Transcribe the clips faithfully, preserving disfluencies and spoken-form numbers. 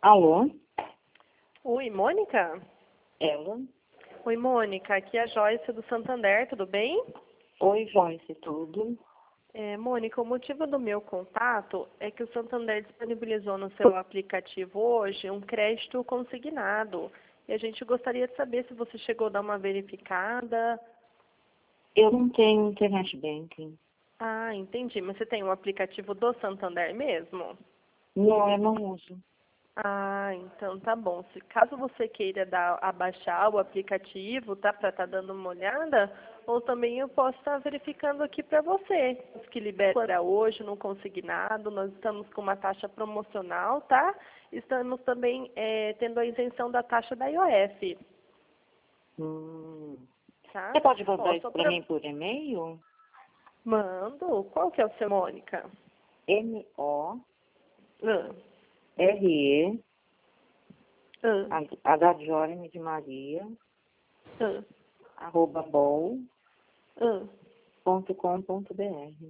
Alô? Oi, Mônica? Ela? Oi, Mônica. Aqui é a Joyce do Santander, tudo bem? Oi, Joyce, tudo? É, Mônica, o motivo do meu contato é que o Santander disponibilizou no seu aplicativo hoje um crédito consignado. E a gente gostaria de saber se você chegou a dar uma verificada. Eu não tenho internet banking. Ah, entendi. Mas você tem um aplicativo do Santander mesmo? Não, eu não uso. Ah, então tá bom. Se caso você queira dar, abaixar o aplicativo, tá? Para estar dando uma olhada, ou também eu posso estar verificando aqui para você. Os que liberam para hoje no consignado, nós estamos com uma taxa promocional, tá? Estamos também é, tendo a isenção da taxa da I O F, Hum. tá? Você pode Ó, mandar isso só para pra... mim por e-mail? Mando. Qual que é o seu, Mônica? M O Ah, R E ah, H de Jorge de Maria, ah, arroba bol ah. ponto com ponto br.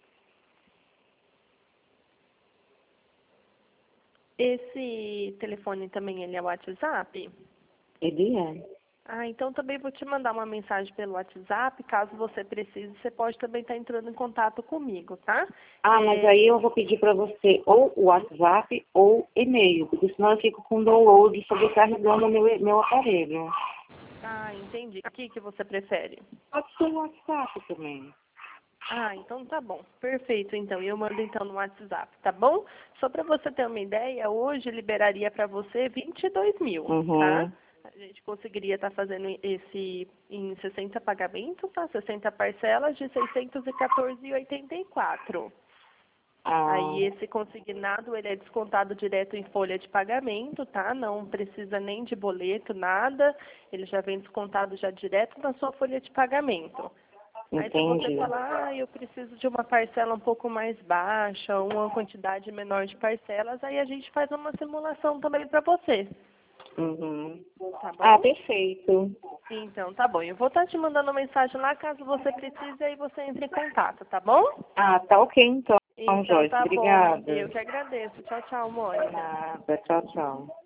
Esse telefone também ele é WhatsApp? Ele é. Ah, então também vou te mandar uma mensagem pelo WhatsApp, caso você precise, você pode também estar entrando em contato comigo, tá? Ah, É... mas aí eu vou pedir para você ou o WhatsApp ou e-mail, porque senão eu fico com download sobrecarregando o meu, meu aparelho. Ah, entendi. O que que você prefere? Pode ser o WhatsApp também. Ah, então tá bom. Perfeito, então. Eu mando então no WhatsApp, tá bom? Só para você ter uma ideia, hoje liberaria para você vinte e dois mil, tá? Uhum. A gente conseguiria estar fazendo esse em sessenta pagamentos, tá? sessenta parcelas de seiscentos e quatorze reais e oitenta e quatro centavos. Ah, Aí esse consignado, ele é descontado direto em folha de pagamento, tá? Não precisa nem de boleto, nada. Ele já vem descontado já direto na sua folha de pagamento. Aí se você entendi. falar, ah, eu preciso de uma parcela um pouco mais baixa, uma quantidade menor de parcelas, aí a gente faz uma simulação também para você, Uhum. tá Ah, bom? perfeito. Então, tá bom. Eu vou estar te mandando mensagem lá, caso você precise, aí você entre em contato, tá bom? Ah, tá ok então, Então, Joyce. tá bom. Eu Obrigada. que agradeço. Tchau, tchau, Mônica. Nada. Tchau, tchau.